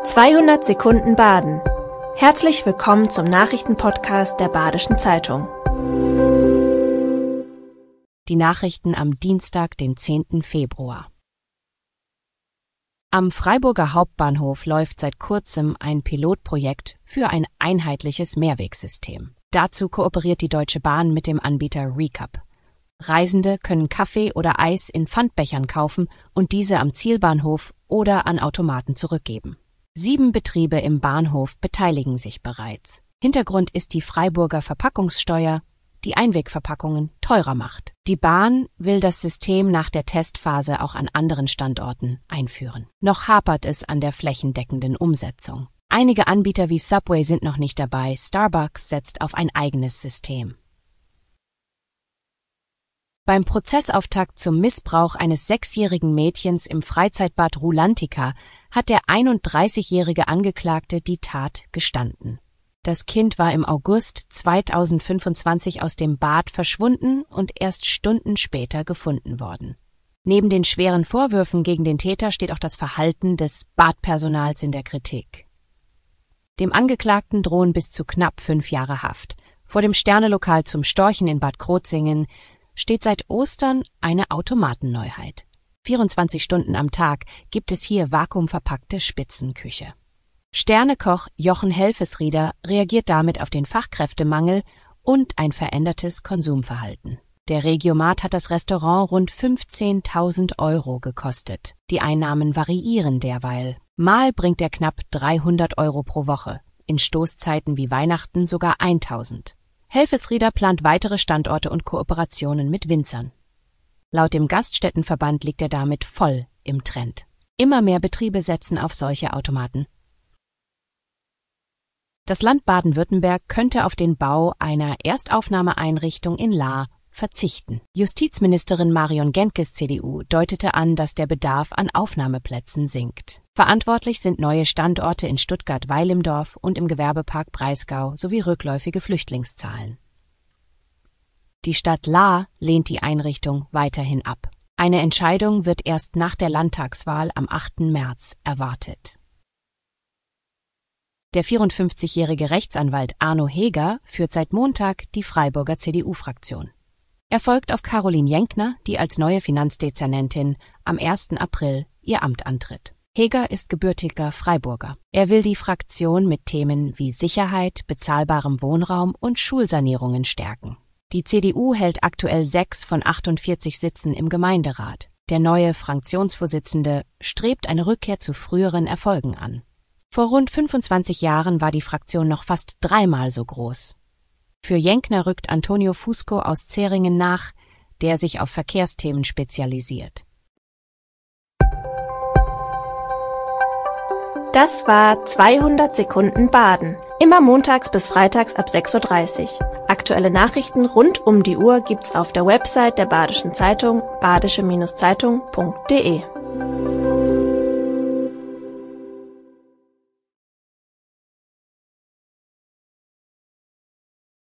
200 Sekunden Baden. Herzlich willkommen zum Nachrichtenpodcast der Badischen Zeitung. Die Nachrichten am Dienstag, den 10. Februar. Am Freiburger Hauptbahnhof läuft seit kurzem ein Pilotprojekt für ein einheitliches Mehrwegsystem. Dazu kooperiert die Deutsche Bahn mit dem Anbieter Recap. Reisende können Kaffee oder Eis in Pfandbechern kaufen und diese am Zielbahnhof oder an Automaten zurückgeben. 7 Betriebe im Bahnhof beteiligen sich bereits. Hintergrund ist die Freiburger Verpackungssteuer, die Einwegverpackungen teurer macht. Die Bahn will das System nach der Testphase auch an anderen Standorten einführen. Noch hapert es an der flächendeckenden Umsetzung. Einige Anbieter wie Subway sind noch nicht dabei, Starbucks setzt auf ein eigenes System. Beim Prozessauftakt zum Missbrauch eines 6-jährigen Mädchens im Freizeitbad Rulantica hat der 31-jährige Angeklagte die Tat gestanden. Das Kind war im August 2025 aus dem Bad verschwunden und erst Stunden später gefunden worden. Neben den schweren Vorwürfen gegen den Täter steht auch das Verhalten des Badpersonals in der Kritik. Dem Angeklagten drohen bis zu knapp 5 Jahre Haft. Vor dem Sternelokal zum Storchen in Bad Krozingen steht seit Ostern eine Automatenneuheit. 24 Stunden am Tag gibt es hier vakuumverpackte Spitzenküche. Sternekoch Jochen Helfesrieder reagiert damit auf den Fachkräftemangel und ein verändertes Konsumverhalten. Der Regiomat hat das Restaurant rund 15.000 € gekostet. Die Einnahmen variieren derweil. Mal bringt er knapp 300 € pro Woche, in Stoßzeiten wie Weihnachten sogar 1.000. Helfesrieder plant weitere Standorte und Kooperationen mit Winzern. Laut dem Gaststättenverband liegt er damit voll im Trend. Immer mehr Betriebe setzen auf solche Automaten. Das Land Baden-Württemberg könnte auf den Bau einer Erstaufnahmeeinrichtung in Lahr verzichten. Justizministerin Marion Genkes CDU deutete an, dass der Bedarf an Aufnahmeplätzen sinkt. Verantwortlich sind neue Standorte in Stuttgart-Weil im Dorf und im Gewerbepark Breisgau sowie rückläufige Flüchtlingszahlen. Die Stadt Lahr lehnt die Einrichtung weiterhin ab. Eine Entscheidung wird erst nach der Landtagswahl am 8. März erwartet. Der 54-jährige Rechtsanwalt Arno Heger führt seit Montag die Freiburger CDU-Fraktion. Er folgt auf Caroline Jenkner, die als neue Finanzdezernentin am 1. April ihr Amt antritt. Heger ist gebürtiger Freiburger. Er will die Fraktion mit Themen wie Sicherheit, bezahlbarem Wohnraum und Schulsanierungen stärken. Die CDU hält aktuell 6 von 48 Sitzen im Gemeinderat. Der neue Fraktionsvorsitzende strebt eine Rückkehr zu früheren Erfolgen an. Vor rund 25 Jahren war die Fraktion noch fast 3-mal so groß. Für Jenkner rückt Antonio Fusco aus Zähringen nach, der sich auf Verkehrsthemen spezialisiert. Das war 200 Sekunden Baden. Immer montags bis freitags ab 6:30 Uhr. Aktuelle Nachrichten rund um die Uhr gibt's auf der Website der Badischen Zeitung badische-zeitung.de.